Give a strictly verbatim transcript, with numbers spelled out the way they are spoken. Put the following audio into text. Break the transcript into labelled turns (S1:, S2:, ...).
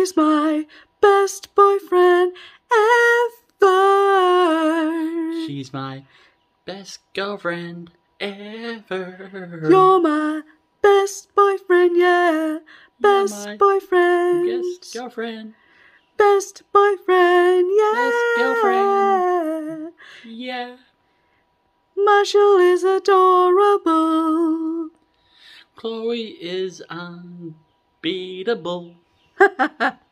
S1: He's my best boyfriend ever.
S2: She's my best girlfriend ever.
S1: You're my best boyfriend, yeah. Best
S2: my
S1: boyfriend.
S2: Best girlfriend.
S1: Best boyfriend, yeah.
S2: Best girlfriend. Yeah.
S1: Marshall is adorable.
S2: Chloe is unbeatable.